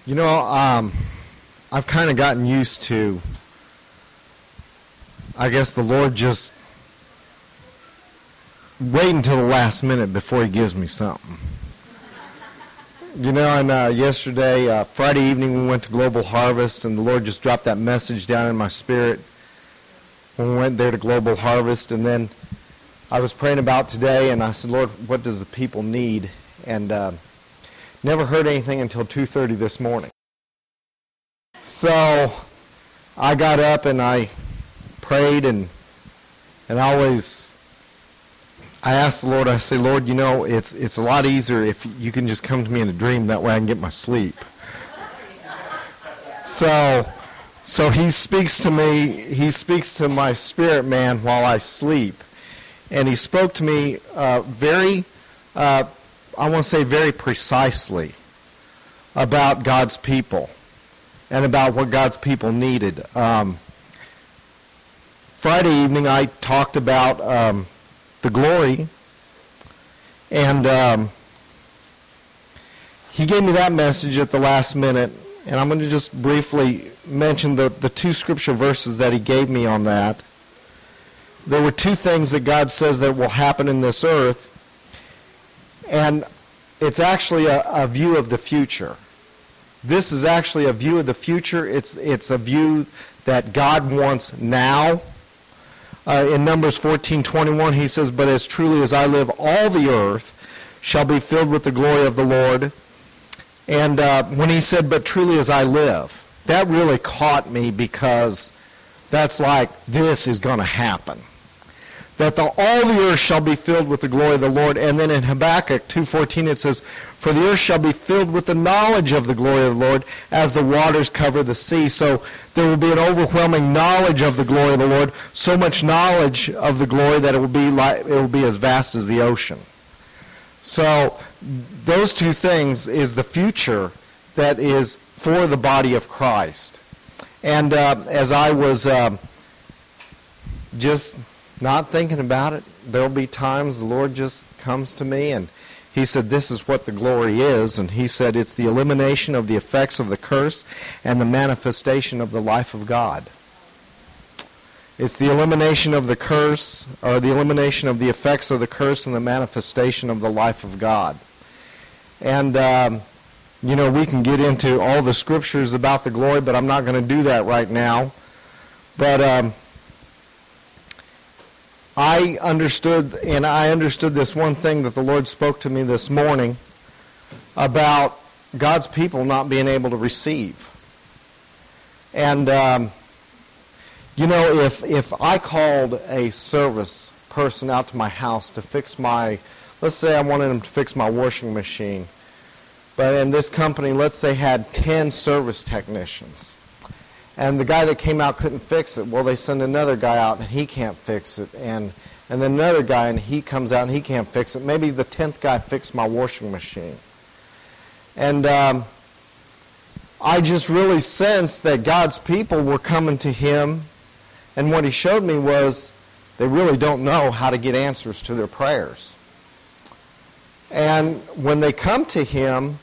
You know, I've kind of gotten used to, I guess, the Lord just wait until the last minute before he gives me something. You know, and yesterday, Friday evening, we went to Global Harvest, and the Lord just dropped that message down in my spirit when we went there to Global Harvest. And then I was praying about today, and I said, Lord, what does the people need? And never heard anything until 2:30 this morning. So I got up and I prayed, and I asked the Lord, I say, Lord, you know, it's a lot easier if you can just come to me in a dream. That way I can get my sleep. So he speaks to me, he speaks to my spirit man while I sleep. And he spoke to me very precisely about God's people and about what God's people needed. Friday evening I talked about the glory, and he gave me that message at the last minute, and I'm going to just briefly mention the two scripture verses that he gave me on that. There were two things that God says that will happen in this earth, and it's actually a view of the future. This is actually a view of the future. It's a view that God wants now. In Numbers 14:21, he says, "But as truly as I live, all the earth shall be filled with the glory of the Lord." And when he said, "But truly as I live," that really caught me, because that's like, this is going to happen. That all the earth shall be filled with the glory of the Lord. And then in Habakkuk 2:14 it says, "For the earth shall be filled with the knowledge of the glory of the Lord as the waters cover the sea." So there will be an overwhelming knowledge of the glory of the Lord, so much knowledge of the glory that it will be as vast as the ocean. So those two things is the future that is for the body of Christ. And as I was just not thinking about it, there'll be times the Lord just comes to me and he said, this is what the glory is. And he said, it's the elimination of the effects of the curse and the manifestation of the life of God. It's the elimination of the curse, or the elimination of the effects of the curse and the manifestation of the life of God. And, you know, we can get into all the scriptures about the glory, but I'm not going to do that right now. But I understood this one thing that the Lord spoke to me this morning about God's people not being able to receive. And, you know, if I called a service person out to my house to fix let's say I wanted him to fix my washing machine, but in this company, let's say, had 10 service technicians. And the guy that came out couldn't fix it. Well, they send another guy out, and he can't fix it. And then another guy, and he comes out, and he can't fix it. Maybe the 10th guy fixed my washing machine. And I just really sensed that God's people were coming to him. And what he showed me was they really don't know how to get answers to their prayers. And when they come to him,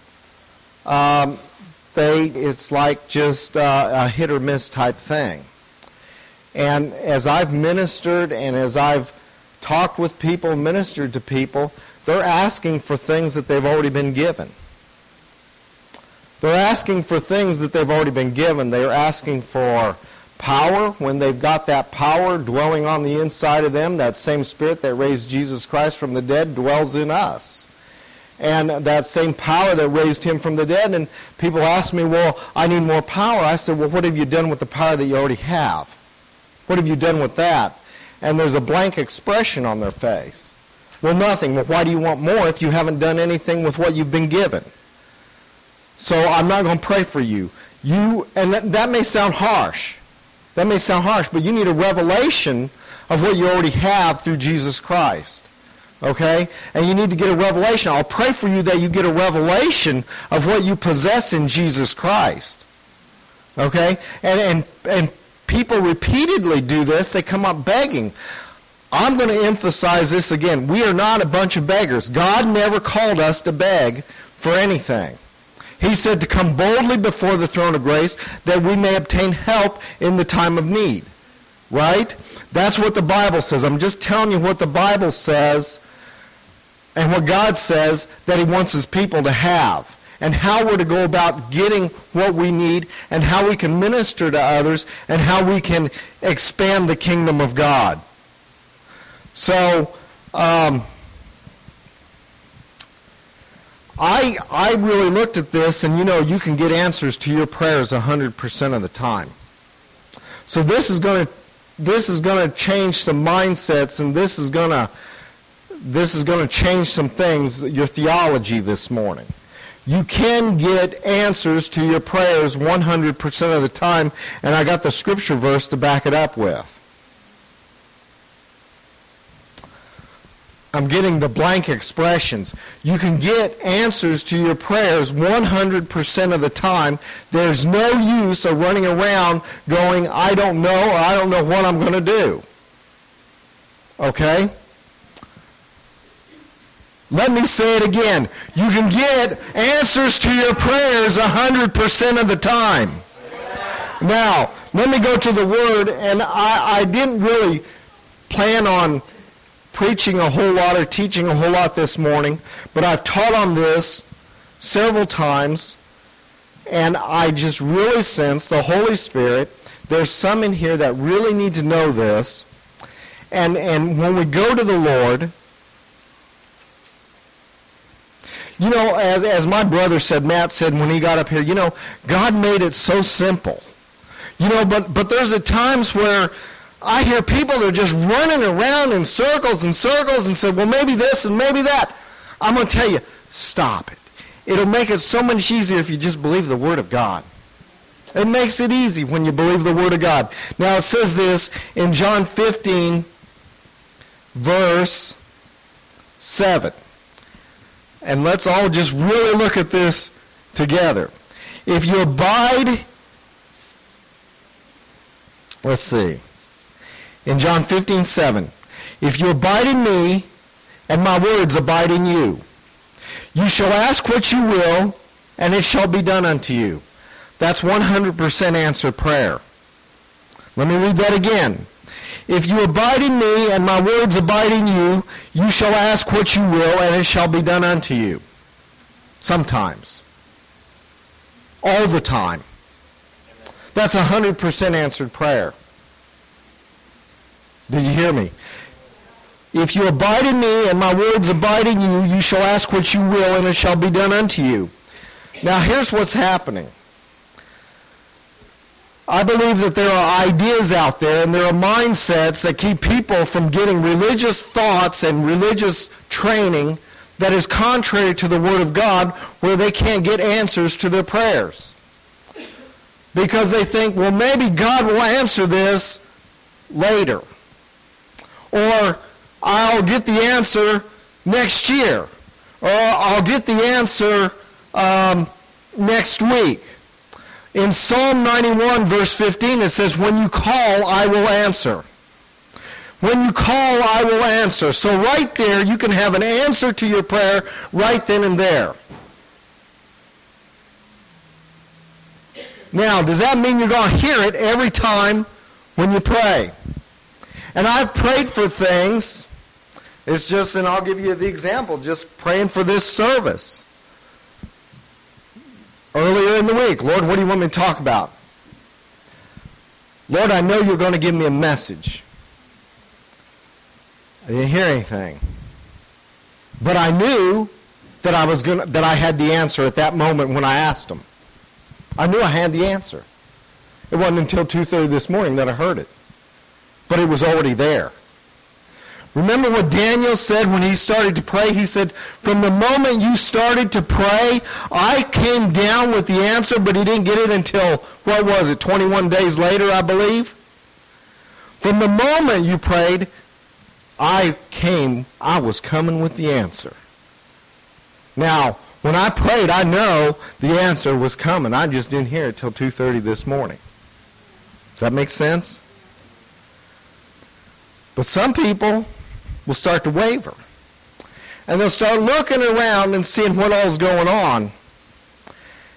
it's like just a hit or miss type thing. And as I've ministered and as I've talked with people, ministered to people, they're asking for things that they've already been given. They're asking for things that they've already been given. They're asking for power. When they've got that power dwelling on the inside of them, that same Spirit that raised Jesus Christ from the dead dwells in us. And that same power that raised him from the dead. And people ask me, well, I need more power. I said, well, what have you done with the power that you already have? What have you done with that? And there's a blank expression on their face. Well, nothing. Well, why do you want more if you haven't done anything with what you've been given? So I'm not going to pray for you. And that may sound harsh. That may sound harsh, but you need a revelation of what you already have through Jesus Christ. Okay? And you need to get a revelation. I'll pray for you that you get a revelation of what you possess in Jesus Christ. Okay? And people repeatedly do this. They come up begging. I'm going to emphasize this again. We are not a bunch of beggars. God never called us to beg for anything. He said to come boldly before the throne of grace that we may obtain help in the time of need. Right? That's what the Bible says. I'm just telling you what the Bible says and what God says that he wants his people to have, and how we're to go about getting what we need, and how we can minister to others, and how we can expand the kingdom of God. So, I really looked at this, and you can get answers to your prayers 100% of the time. So this is going to change some mindsets, and this is going to change some things, your theology this morning. You can get answers to your prayers 100% of the time, and I got the scripture verse to back it up with. I'm getting the blank expressions. You can get answers to your prayers 100% of the time. There's no use of running around going, I don't know, or I don't know what I'm going to do. Okay? Let me say it again. You can get answers to your prayers 100% of the time. Now, let me go to the Word, and I didn't really plan on preaching a whole lot or teaching a whole lot this morning, but I've taught on this several times, and I just really sense the Holy Spirit. There's some in here that really need to know this, and when we go to the Lord, as my brother said, Matt said when he got up here, God made it so simple. But there's at times where I hear people that are just running around in circles and circles and say, well, maybe this and maybe that. I'm going to tell you, stop it. It'll make it so much easier if you just believe the Word of God. It makes it easy when you believe the Word of God. Now, it says this in John 15, verse 7. And let's all just really look at this together. If you abide, let's see. In John 15:7, if you abide in me, and my words abide in you, you shall ask what you will, and it shall be done unto you. That's 100% answered prayer. Let me read that again. If you abide in me, and my words abide in you, you shall ask what you will, and it shall be done unto you. Sometimes. All the time. That's 100% answered prayer. Did you hear me? If you abide in me and my words abide in you, you shall ask what you will, and it shall be done unto you. Now here's what's happening. I believe that there are ideas out there and there are mindsets that keep people from getting religious thoughts and religious training that is contrary to the Word of God, where they can't get answers to their prayers. Because they think, well, maybe God will answer this later. Or I'll get the answer next year. Or I'll get the answer next week. In Psalm 91, verse 15, it says, when you call, I will answer. When you call, I will answer. So right there, you can have an answer to your prayer right then and there. Now, does that mean you're going to hear it every time when you pray? And I've prayed for things. It's just, and I'll give you the example, just praying for this service. Earlier in the week, Lord, what do you want me to talk about? Lord, I know you're going to give me a message. I didn't hear anything. But I knew that I had the answer at that moment when I asked him. I knew I had the answer. It wasn't until 2:30 this morning that I heard it. But it was already there. Remember what Daniel said when he started to pray? He said, from the moment you started to pray, I came down with the answer, but he didn't get it until, 21 days later, I believe? From the moment you prayed, I was coming with the answer. Now, when I prayed, I know the answer was coming. I just didn't hear it till 2:30 this morning. Does that make sense? But some people will start to waver. And they'll start looking around and seeing what all's going on.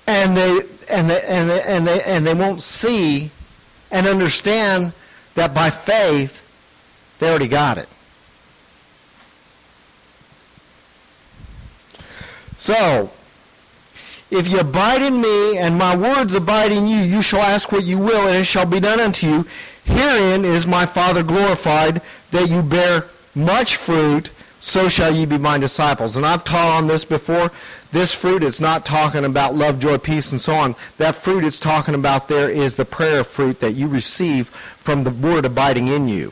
and they won't see and understand that by faith they already got it. So, if you abide in me and my words abide in you, you shall ask what you will, and it shall be done unto you. Herein is my Father glorified, that you bear much fruit, so shall ye be my disciples. And I've taught on this before. This fruit is not talking about love, joy, peace, and so on. That fruit it's talking about there is the prayer fruit that you receive from the word abiding in you.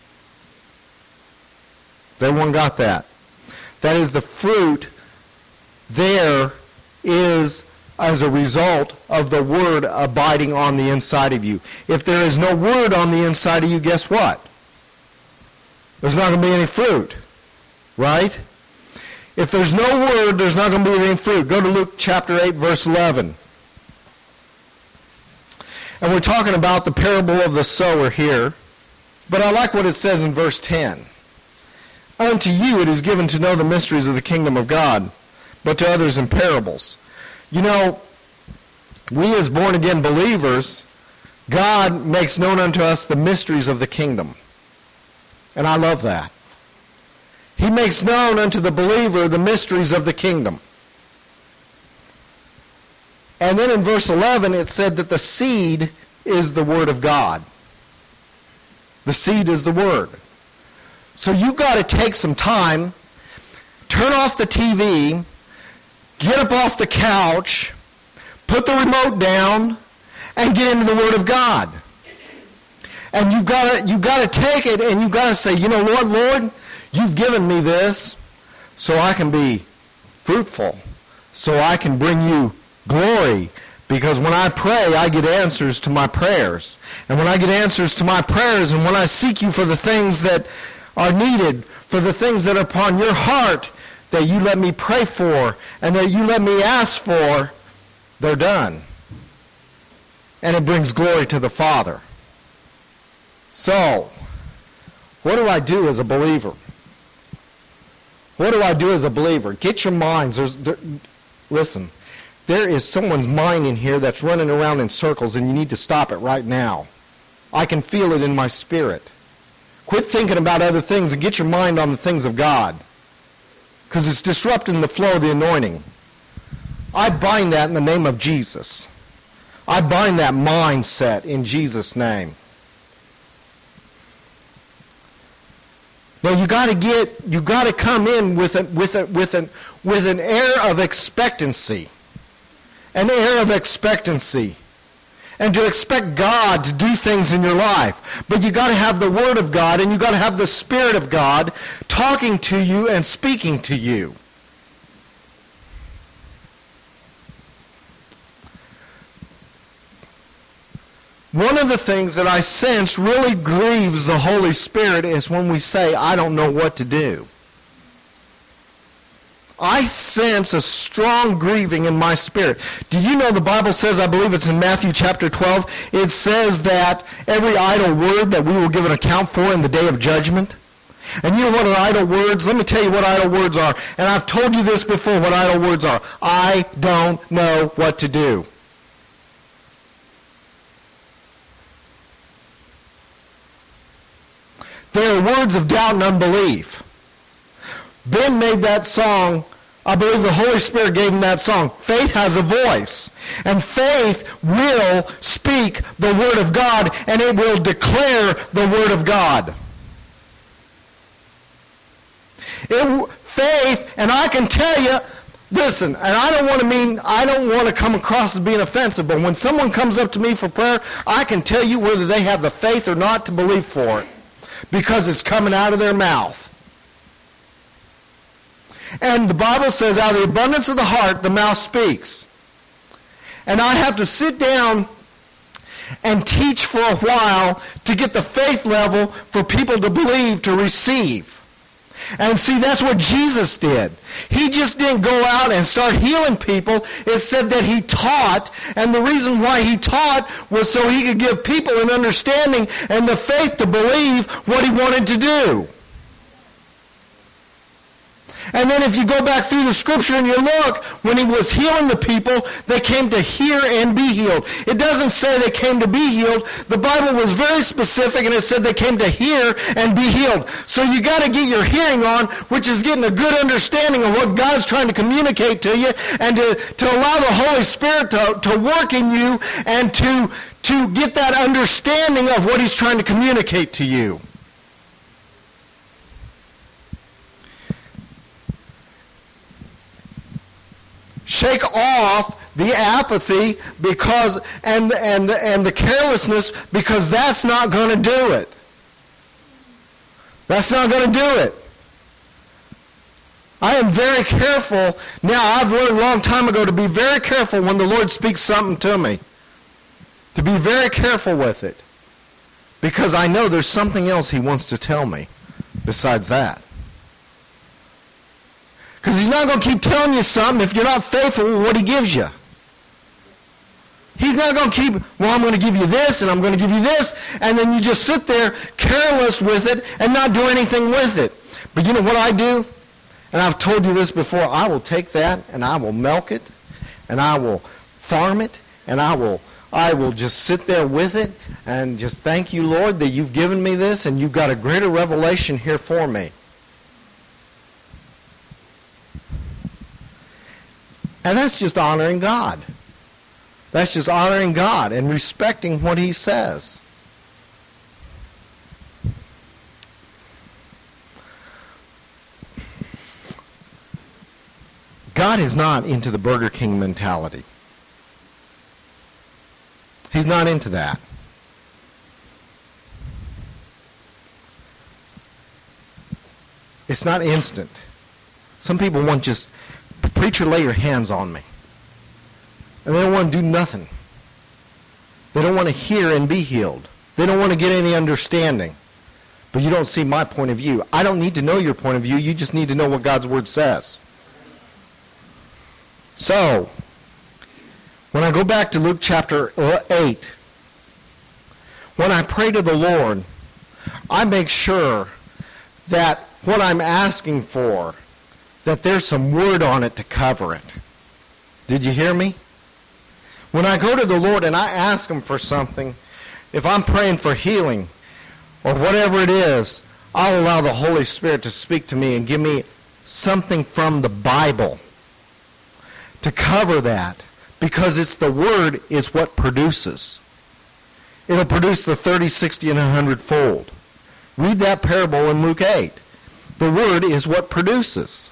Has everyone got that? That is the fruit there is as a result of the word abiding on the inside of you. If there is no word on the inside of you, guess what? There's not going to be any fruit. Right? If there's no word, there's not going to be any fruit. Go to Luke chapter 8, verse 11. And we're talking about the parable of the sower here. But I like what it says in verse 10. Unto you it is given to know the mysteries of the kingdom of God, but to others in parables. You know, we as born-again believers, God makes known unto us the mysteries of the kingdom. And I love that. He makes known unto the believer the mysteries of the kingdom. And then in verse 11 it said that the seed is the word of God. The seed is the word. So you've got to take some time, turn off the TV, get up off the couch, put the remote down, and get into the Word of God. And you've got to take it and you've got to say, you know what, Lord, you've given me this so I can be fruitful, so I can bring you glory. Because when I pray, I get answers to my prayers. And when I get answers to my prayers, and when I seek you for the things that are needed, for the things that are upon your heart, that you let me pray for, and that you let me ask for, they're done. And it brings glory to the Father. So, what do I do as a believer? What do I do as a believer? Get your minds. Listen, there is someone's mind in here that's running around in circles, and you need to stop it right now. I can feel it in my spirit. Quit thinking about other things and get your mind on the things of God, because it's disrupting the flow of the anointing. I bind that in the name of Jesus. I bind that mindset in Jesus' name. Now you got to come in with an air of expectancy, an air of expectancy, and to expect God to do things in your life. But you got to have the Word of God, and you got to have the Spirit of God talking to you and speaking to you. One of the things that I sense really grieves the Holy Spirit is when we say, I don't know what to do. I sense a strong grieving in my spirit. Did you know the Bible says, I believe it's in Matthew chapter 12, it says that every idle word that we will give an account for in the day of judgment? And you know what are idle words? Let me tell you what idle words are. And I've told you this before, what idle words are. I don't know what to do. They are words of doubt and unbelief. Ben made that song. I believe the Holy Spirit gave him that song. Faith has a voice. And faith will speak the Word of God, and it will declare the Word of God. Faith, and I can tell you, listen, and I don't want to come across as being offensive, but when someone comes up to me for prayer, I can tell you whether they have the faith or not to believe for it, because it's coming out of their mouth. And the Bible says, out of the abundance of the heart, the mouth speaks. And I have to sit down and teach for a while to get the faith level for people to believe, to receive. And see, that's what Jesus did. He just didn't go out and start healing people. It said that he taught, and the reason why he taught was so he could give people an understanding and the faith to believe what he wanted to do. And then if you go back through the scripture and you look, when he was healing the people, they came to hear and be healed. It doesn't say they came to be healed. The Bible was very specific, and it said they came to hear and be healed. So you got to get your hearing on, which is getting a good understanding of what God's trying to communicate to you, and to allow the Holy Spirit to work in you and to get that understanding of what he's trying to communicate to you. Shake off the apathy because and the carelessness, because that's not going to do it. That's not going to do it. I am very careful. Now, I've learned a long time ago to be very careful when the Lord speaks something to me. To be very careful with it. Because I know there's something else he wants to tell me besides that. Because he's not going to keep telling you something if you're not faithful with what he gives you. He's not going to keep, well, I'm going to give you this, and I'm going to give you this, and then you just sit there careless with it and not do anything with it. But you know what I do? And I've told you this before. I will take that, and I will milk it, and I will farm it, and I will just sit there with it and just thank you, Lord, that you've given me this, and you've got a greater revelation here for me. And that's just honoring God. That's just honoring God and respecting what he says. God is not into the Burger King mentality. He's not into that. It's not instant. Some people want just, preacher, lay your hands on me. And they don't want to do nothing. They don't want to hear and be healed. They don't want to get any understanding. But you don't see my point of view. I don't need to know your point of view. You just need to know what God's Word says. So, when I go back to Luke chapter 8, when I pray to the Lord, I make sure that what I'm asking for, that there's some word on it to cover it. Did you hear me? When I go to the Lord and I ask him for something, if I'm praying for healing or whatever it is, I'll allow the Holy Spirit to speak to me and give me something from the Bible to cover that, because it's the Word is what produces. It'll produce the 30, 60, and 100-fold. Read that parable in Luke 8. The Word is what produces.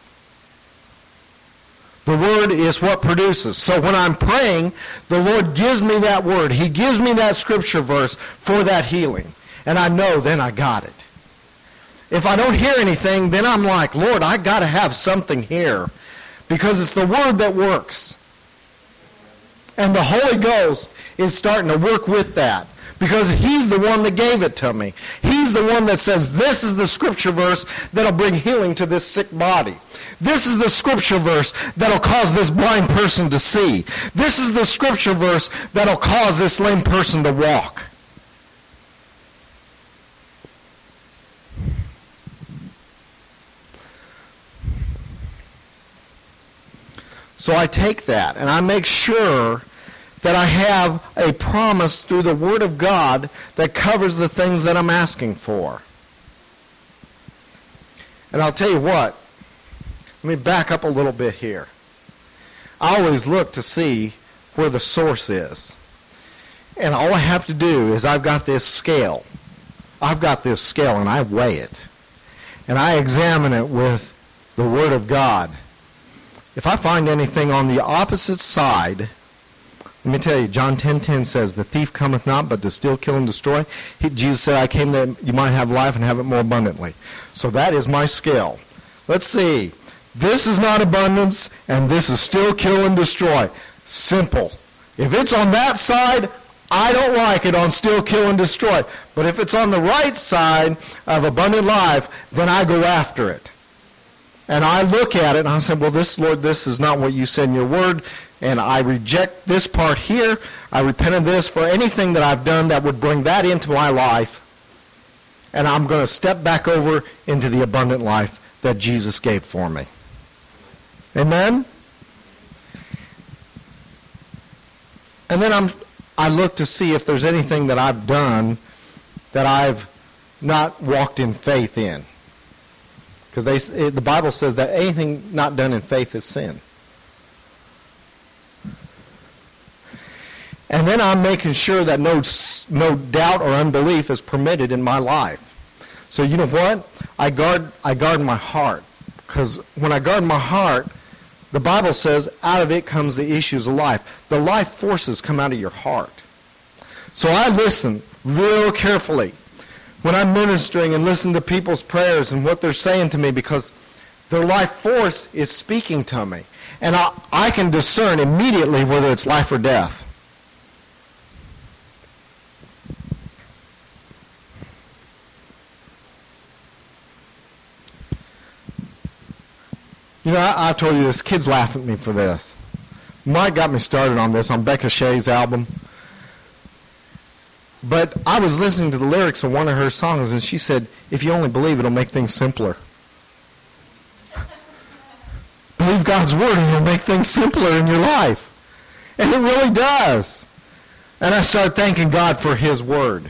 The Word is what produces. So when I'm praying, the Lord gives me that Word. He gives me that scripture verse for that healing. And I know then I got it. If I don't hear anything, then I'm like, Lord, I got to have something here. Because it's the Word that works. And the Holy Ghost is starting to work with that. Because he's the one that gave it to me. He's the one that says, this is the scripture verse that'll bring healing to this sick body. This is the scripture verse that'll cause this blind person to see. This is the scripture verse that'll cause this lame person to walk. So I take that and I make sure that I have a promise through the Word of God that covers the things that I'm asking for. And I'll tell you what, let me back up a little bit here. I always look to see where the source is. And all I have to do is I've got this scale. I've got this scale and I weigh it. And I examine it with the Word of God. If I find anything on the opposite side, let me tell you, John 10:10 says, the thief cometh not but to steal, kill, and destroy. Jesus said, I came that you might have life and have it more abundantly. So that is my scale. Let's see. This is not abundance, and this is still, kill, and destroy. Simple. If it's on that side, I don't like it on still, kill, and destroy. But if it's on the right side of abundant life, then I go after it. And I look at it, and I say, well, this, Lord, this is not what you said in your word, and I reject this part here. I repent of this for anything that I've done that would bring that into my life, and I'm going to step back over into the abundant life that Jesus gave for me. Amen? And then I look to see if there's anything that I've done that I've not walked in faith in. Because the Bible says that anything not done in faith is sin. And then I'm making sure that no doubt or unbelief is permitted in my life. So you know what? I guard my heart. Because when I guard my heart, the Bible says out of it comes the issues of life. The life forces come out of your heart. So I listen real carefully when I'm ministering and listen to people's prayers and what they're saying to me, because their life force is speaking to me. And I can discern immediately whether it's life or death. You know, I've told you this. Kids laugh at me for this. Mike got me started on this on Becca Shea's album. But I was listening to the lyrics of one of her songs, and she said, if you only believe, it'll make things simpler. Believe God's word, and it'll make things simpler in your life. And it really does. And I started thanking God for his word.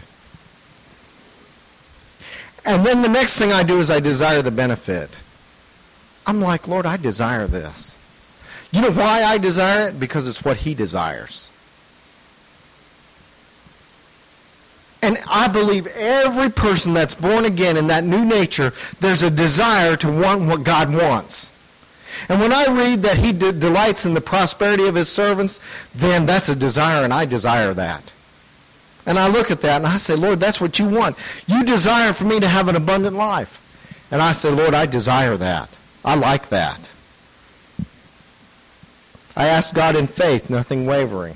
And then the next thing I do is I desire the benefit. I'm like, Lord, I desire this. You know why I desire it? Because it's what he desires. And I believe every person that's born again in that new nature, there's a desire to want what God wants. And when I read that he delights in the prosperity of his servants, then that's a desire, and I desire that. And I look at that and I say, Lord, that's what you want. You desire for me to have an abundant life. And I say, Lord, I desire that. I like that. I ask God in faith, nothing wavering.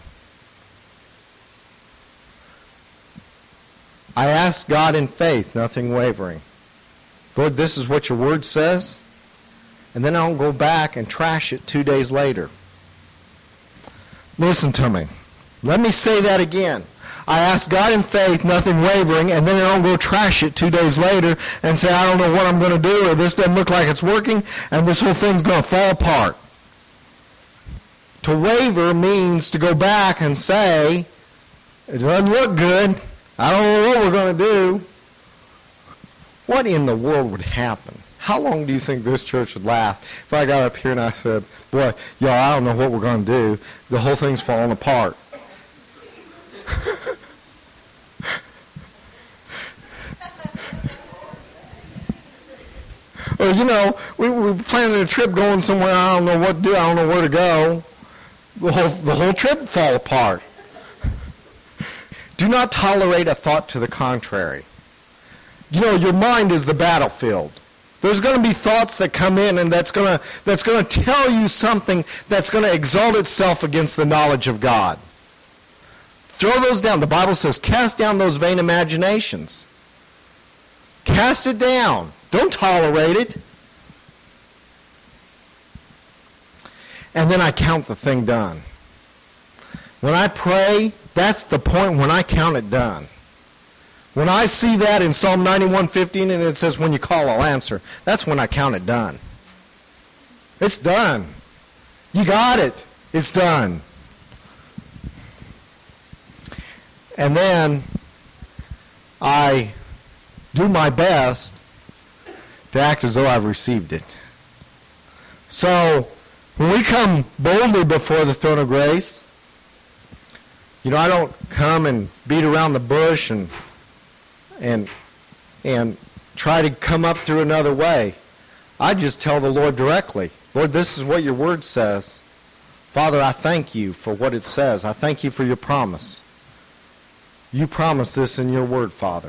I ask God in faith, nothing wavering. Lord, this is what your word says. And then I don't go back and trash it 2 days later. Listen to me. Let me say that again. I ask God in faith, nothing wavering, and then I don't go trash it 2 days later and say, I don't know what I'm going to do, or this doesn't look like it's working, and this whole thing's going to fall apart. To waver means to go back and say, it doesn't look good. I don't know what we're going to do. What in the world would happen? How long do you think this church would last if I got up here and I said, boy, y'all, I don't know what we're going to do. The whole thing's falling apart. Or, you know, we planning a trip going somewhere, I don't know what to do, I don't know where to go. The whole trip would fall apart. Do not tolerate a thought to the contrary. You know, your mind is the battlefield. There's going to be thoughts that come in, and that's going to tell you something that's going to exalt itself against the knowledge of God. Throw those down. The Bible says, cast down those vain imaginations. Cast it down. Don't tolerate it. And then I count the thing done. When I pray, that's the point when I count it done. When I see that in Psalm 91:15 and it says, when you call, I'll answer, that's when I count it done. It's done. You got it. It's done. And then I do my best to act as though I've received it. So when we come boldly before the throne of grace, you know, I don't come and beat around the bush and try to come up through another way. I just tell the Lord directly, Lord, this is what your word says. Father, I thank you for what it says. I thank you for your promise. You promised this in your word, Father.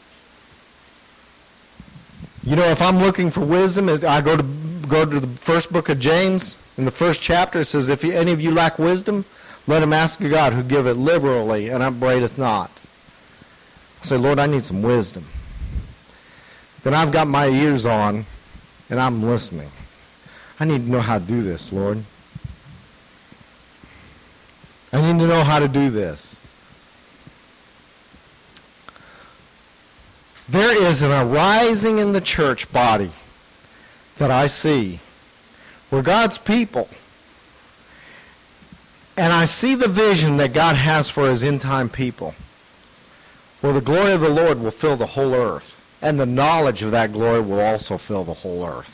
You know, if I'm looking for wisdom, I go to the first book of James. In the first chapter, it says, if any of you lack wisdom, let him ask of God, who giveth liberally and upbraideth not. I say, Lord, I need some wisdom. Then I've got my ears on, and I'm listening. I need to know how to do this, Lord. I need to know how to do this. There is an arising in the church body that I see We're God's people. And I see the vision that God has for his end-time people, where the glory of the Lord will fill the whole earth, and the knowledge of that glory will also fill the whole earth.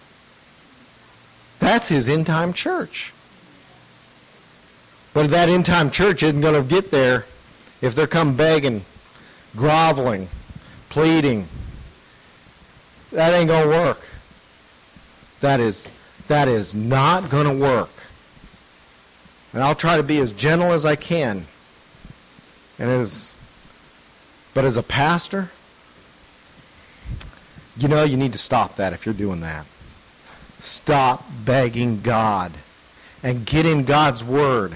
That's his end-time church. But that end-time church isn't going to get there if they're come begging, groveling, pleading. That ain't going to work. That is not going to work. And I'll try to be as gentle as I can. But as a pastor, you need to stop that if you're doing that. Stop begging God and get in God's Word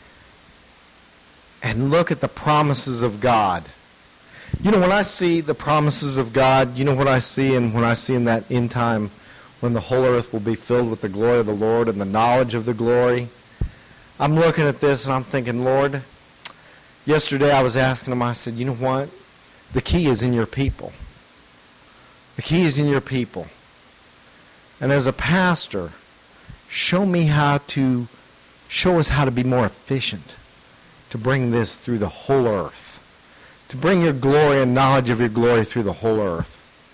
and look at the promises of God. When I see the promises of God, you know what I see? And when I see in that end time when the whole earth will be filled with the glory of the Lord and the knowledge of the glory, I'm looking at this and I'm thinking, Lord, yesterday I was asking him, I said, you know what? The key is in your people. The key is in your people. And as a pastor, show us how to be more efficient to bring this through the whole earth. To bring your glory and knowledge of your glory through the whole earth.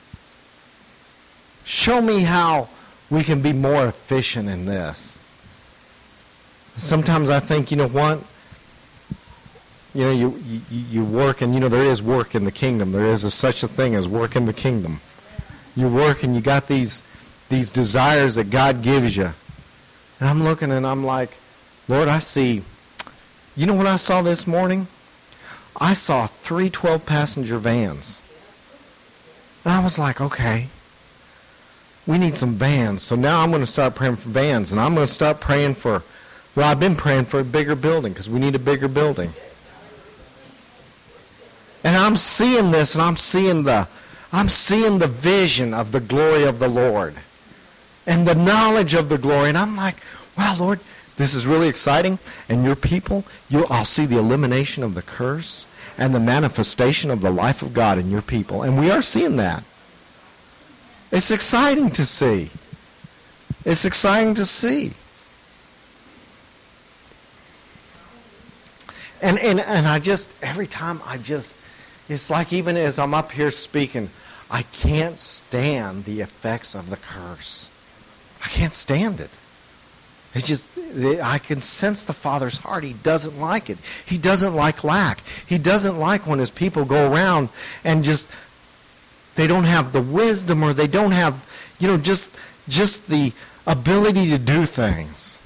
Show me how we can be more efficient in this. Sometimes I think, you know what? You work, and there is work in the kingdom. There is such a thing as work in the kingdom. You work and you got these desires that God gives you. And I'm looking and I'm like, Lord, I see. You know what I saw this morning? I saw 3 12-passenger vans. And I was like, okay, we need some vans. So now I'm going to start praying for vans. And I'm going to start praying for, I've been praying for a bigger building because we need a bigger building. And I'm seeing this, and I'm seeing the vision of the glory of the Lord and the knowledge of the glory. And I'm like, wow, Lord, this is really exciting. And your people, I'll see the elimination of the curse and the manifestation of the life of God in your people. And we are seeing that. It's exciting to see. It's exciting to see. And I just, every time it's like even as I'm up here speaking, I can't stand the effects of the curse. I can't stand it. It's just, I can sense the Father's heart. He doesn't like it. He doesn't like lack. He doesn't like when his people go around and just, they don't have the wisdom, or they don't have, just the ability to do things.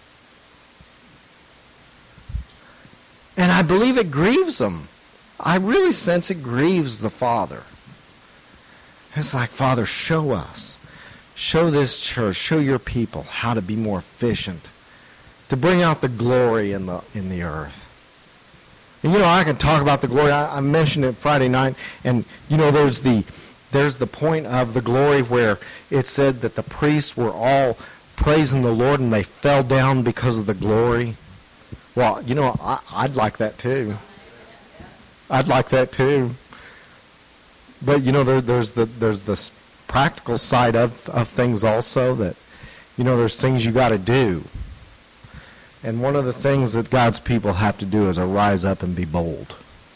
And I believe it grieves him. I really sense it grieves the Father. It's like, Father, show us. Show this church, show your people how to be more efficient, to bring out the glory in the earth. And I can talk about the glory. I mentioned it Friday night, and there's the point of the glory where it said that the priests were all praising the Lord and they fell down because of the glory. Well, I'd like that too. I'd like that too. But there's the practical side of things also, that there's things you got to do. And one of the things that God's people have to do is arise up and be bold.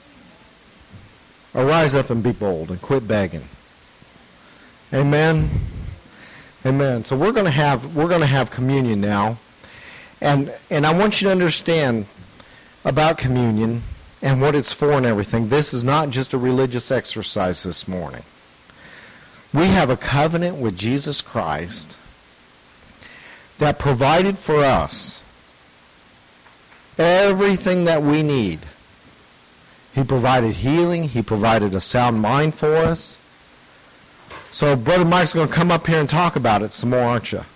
Arise up and be bold and quit begging. Amen. Amen. So we're going to have communion now. And I want you to understand about communion and what it's for and everything. This is not just a religious exercise this morning. We have a covenant with Jesus Christ that provided for us everything that we need. He provided healing. He provided a sound mind for us. So Brother Mike's going to come up here and talk about it some more, aren't you?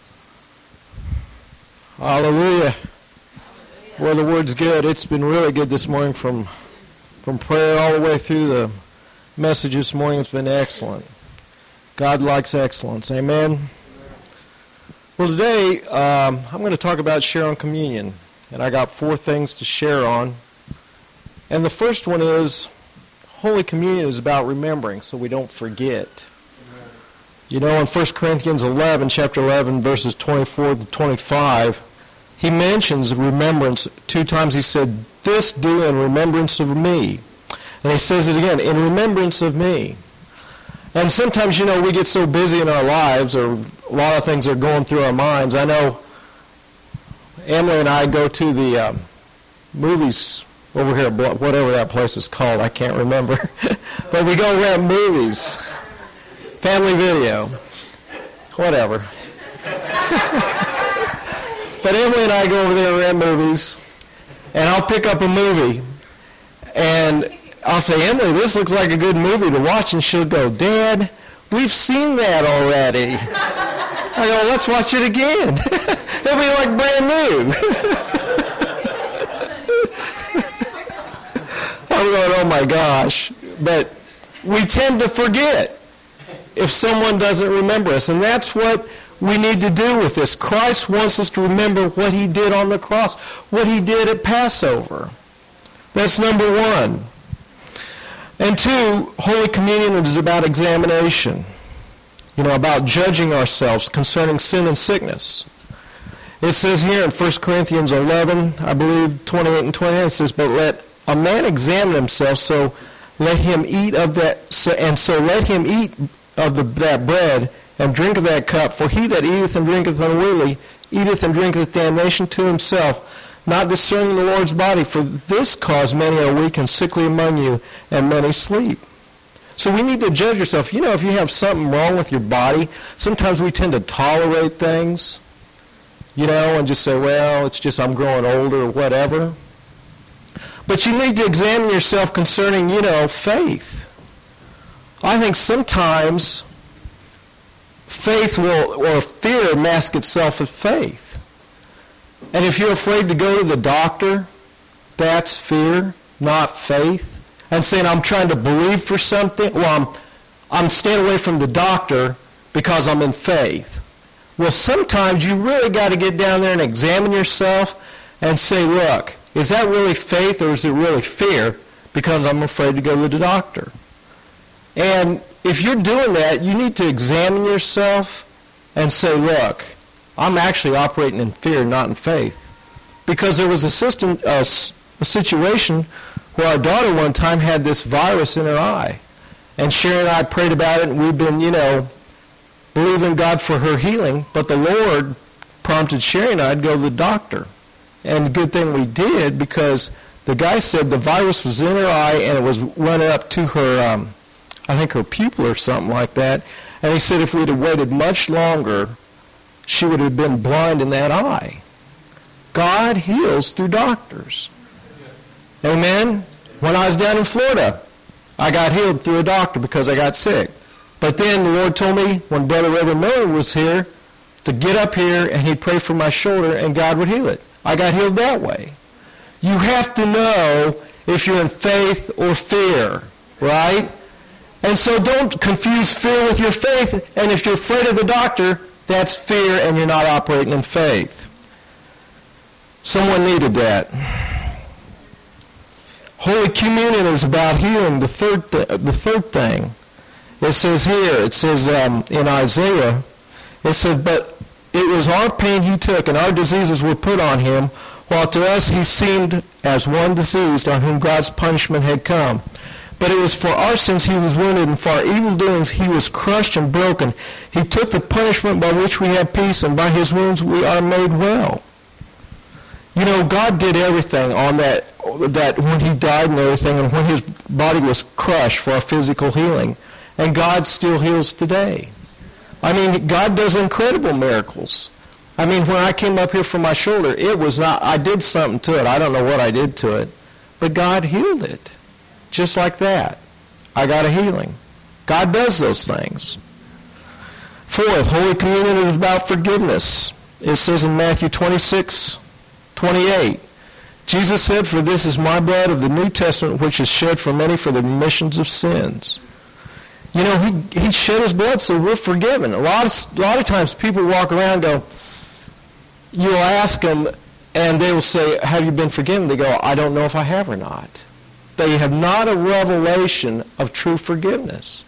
Hallelujah. Well, the word's good. It's been really good this morning from prayer all the way through the message this morning. It's been excellent. God likes excellence. Amen. Well, today I'm going to talk about share on communion. And I got 4 things to share on. And the first one is Holy Communion is about remembering so we don't forget. You know, in 1 Corinthians 11, chapter 11, verses 24 to 25, he mentions remembrance 2 times. He said, "This do in remembrance of me." And he says it again, "in remembrance of me." And sometimes, you know, we get so busy in our lives, or a lot of things are going through our minds. I know Emily and I go to the movies over here, whatever that place is called, I can't remember. But we go rent movies. Family Video. Whatever. But Emily and I go over there and rent movies, and I'll pick up a movie, and I'll say, "Emily, this looks like a good movie to watch," and she'll go, "Dad, we've seen that already." I go, "Let's watch it again." It'll be like brand new. I'm going, "Oh my gosh." But we tend to forget if someone doesn't remember us, and that's what we need to do with this. Christ wants us to remember what he did on the cross, what he did at Passover. That's number one. And 2, Holy Communion is about examination, about judging ourselves concerning sin and sickness. It says here in 1 Corinthians 11, I believe 28 and 29, it says, "But let a man examine himself, so let him eat of that, so let him eat of that bread and drink of that cup. For he that eateth and drinketh unwillingly eateth and drinketh damnation to himself, not discerning the Lord's body. For this cause many are weak and sickly among you, and many sleep." So we need to judge yourself. If you have something wrong with your body, sometimes we tend to tolerate things, and just say, "Well, it's just I'm growing older," or whatever. But you need to examine yourself concerning, faith. I think sometimes faith or fear mask itself as faith. And if you're afraid to go to the doctor, that's fear, not faith. And saying, "I'm trying to believe for something," well, I'm staying away from the doctor because I'm in faith. Well, sometimes you really got to get down there and examine yourself and say, "Look, is that really faith or is it really fear because I'm afraid to go to the doctor?" And if you're doing that, you need to examine yourself and say, "Look, I'm actually operating in fear, not in faith." Because there was a situation where our daughter one time had this virus in her eye. And Sherry and I prayed about it, and we've been, believing God for her healing. But the Lord prompted Sherry and I to go to the doctor. And the good thing we did, because the guy said the virus was in her eye and it was running up to her, I think her pupil or something like that. And he said if we'd have waited much longer, she would have been blind in that eye. God heals through doctors. Amen? When I was down in Florida, I got healed through a doctor because I got sick. But then the Lord told me when Brother Reverend Miller was here to get up here and he'd pray for my shoulder and God would heal it. I got healed that way. You have to know if you're in faith or fear, right? And so don't confuse fear with your faith. And if you're afraid of the doctor, that's fear and you're not operating in faith. Someone needed that. Holy Communion is about healing. The third thing. It says here, in Isaiah, it said, "But it was our pain he took, and our diseases were put on him, while to us he seemed as one diseased, on whom God's punishment had come. But it was for our sins he was wounded, and for our evil doings he was crushed and broken. He took the punishment by which we have peace, and by his wounds we are made well." God did everything on that when he died and everything, and when his body was crushed for our physical healing. And God still heals today. God does incredible miracles. When I came up here for my shoulder, it was not, I did something to it. I don't know what I did to it. But God healed it. Just like that. I got a healing. God does those things. Fourth, Holy Communion is about forgiveness. It says in Matthew 26:28, Jesus said, "For this is my blood of the New Testament, which is shed for many for the remissions of sins." He shed his blood so we're forgiven. A lot of times people walk around and go, you'll ask them, and they will say, "Have you been forgiven?" They go, "I don't know if I have or not." They have not a revelation of true forgiveness.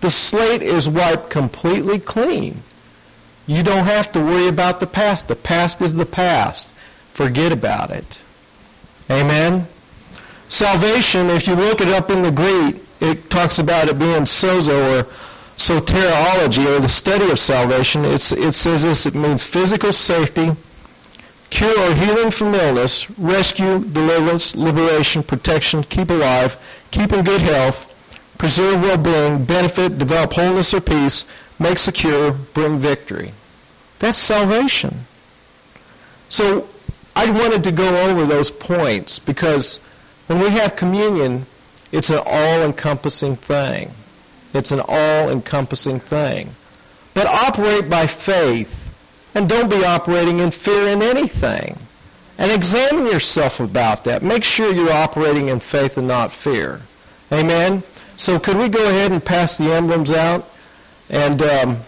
The slate is wiped completely clean. You don't have to worry about the past. The past is the past. Forget about it. Amen? Salvation, if you look it up in the Greek, it talks about it being sozo or soteriology, or the study of salvation. It says this: it means physical safety, cure or healing from illness, rescue, deliverance, liberation, protection, keep alive, keep in good health, preserve well-being, benefit, develop wholeness or peace, make secure, bring victory. That's salvation. So I wanted to go over those points because when we have communion, it's an all-encompassing thing. It's an all-encompassing thing. But operate by faith, and don't be operating in fear in anything. And examine yourself about that. Make sure you're operating in faith and not fear. Amen? So could we go ahead and pass the emblems out? And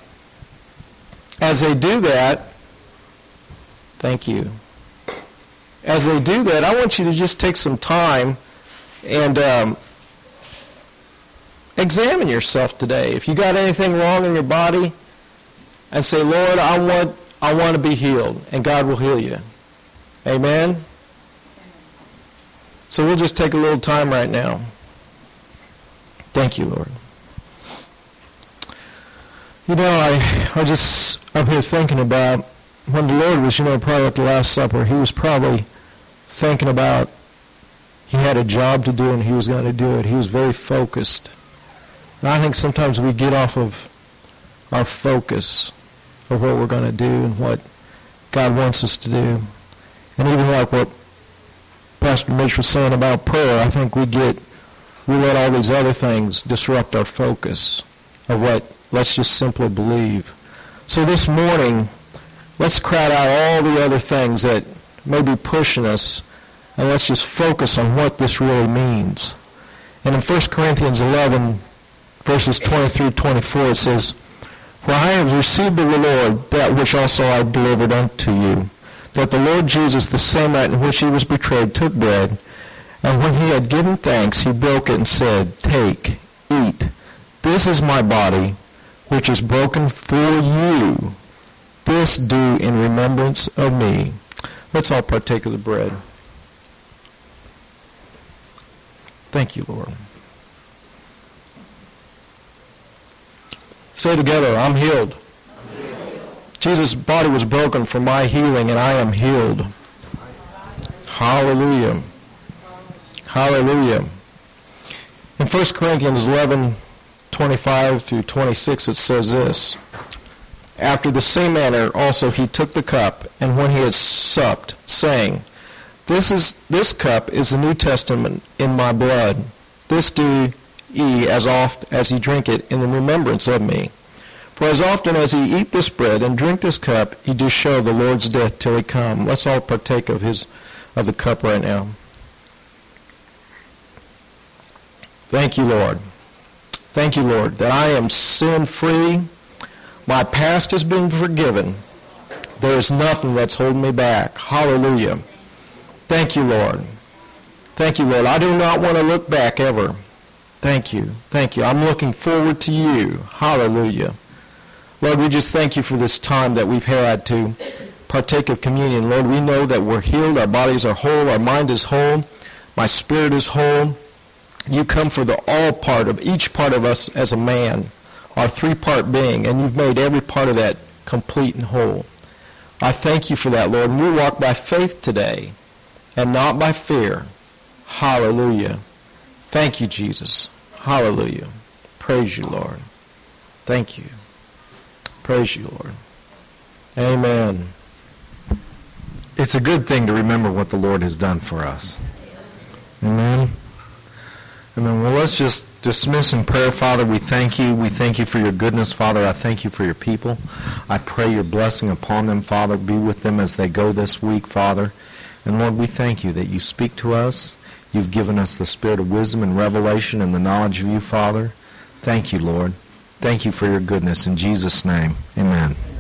as they do that, thank you. As they do that, I want you to just take some time and examine yourself today. If you got anything wrong in your body, and say, Lord, I want to be healed, and God will heal you. Amen? So we'll just take a little time right now. Thank you, Lord. You know, I just up here thinking about when the Lord was, probably at the Last Supper, he was probably thinking about he had a job to do and he was going to do it. He was very focused. And I think sometimes we get off of our focus of what we're going to do and what God wants us to do. And even like what Pastor Mitch was saying about prayer, I think we let all these other things disrupt our focus of what let's just simply believe. So this morning, let's crowd out all the other things that may be pushing us, and let's just focus on what this really means. And in 1 Corinthians 11, verses 23-24, it says, For I have received of the Lord that which also I delivered unto you, that the Lord Jesus, the same night in which he was betrayed, took bread, and when he had given thanks, he broke it and said, Take, eat. This is my body, which is broken for you. This do in remembrance of me. Let's all partake of the bread. Thank you, Lord. Say together, I'm healed. Jesus' body was broken for my healing, and I am healed. Hallelujah. Hallelujah. In 1 Corinthians 11, 25-26, it says this, After the same manner also he took the cup, and when he had supped, saying, This cup is the New Testament in my blood. This do ye as oft as ye drink it in the remembrance of me. For as often as ye eat this bread and drink this cup, ye do show the Lord's death till he come. Let's all partake of the cup right now. Thank you, Lord. Thank you, Lord, that I am sin-free. My past has been forgiven. There is nothing that's holding me back. Hallelujah. Thank you, Lord. Thank you, Lord. I do not want to look back ever. Thank you. Thank you. I'm looking forward to you. Hallelujah. Lord, we just thank you for this time that we've had to partake of communion. Lord, we know that we're healed. Our bodies are whole. Our mind is whole. My spirit is whole. You come for the all part of each part of us as a man, our three-part being, and you've made every part of that complete and whole. I thank you for that, Lord. And we walk by faith today and not by fear. Hallelujah. Thank you, Jesus. Hallelujah. Praise you, Lord. Thank you. Praise you, Lord. Amen. It's a good thing to remember what the Lord has done for us. Amen. Amen. Well, let's just dismiss in prayer. Father, we thank you. We thank you for your goodness, Father. I thank you for your people. I pray your blessing upon them, Father. Be with them as they go this week, Father. And Lord, we thank you that you speak to us. You've given us the spirit of wisdom and revelation and the knowledge of you, Father. Thank you, Lord. Thank you for your goodness. In Jesus' name, amen.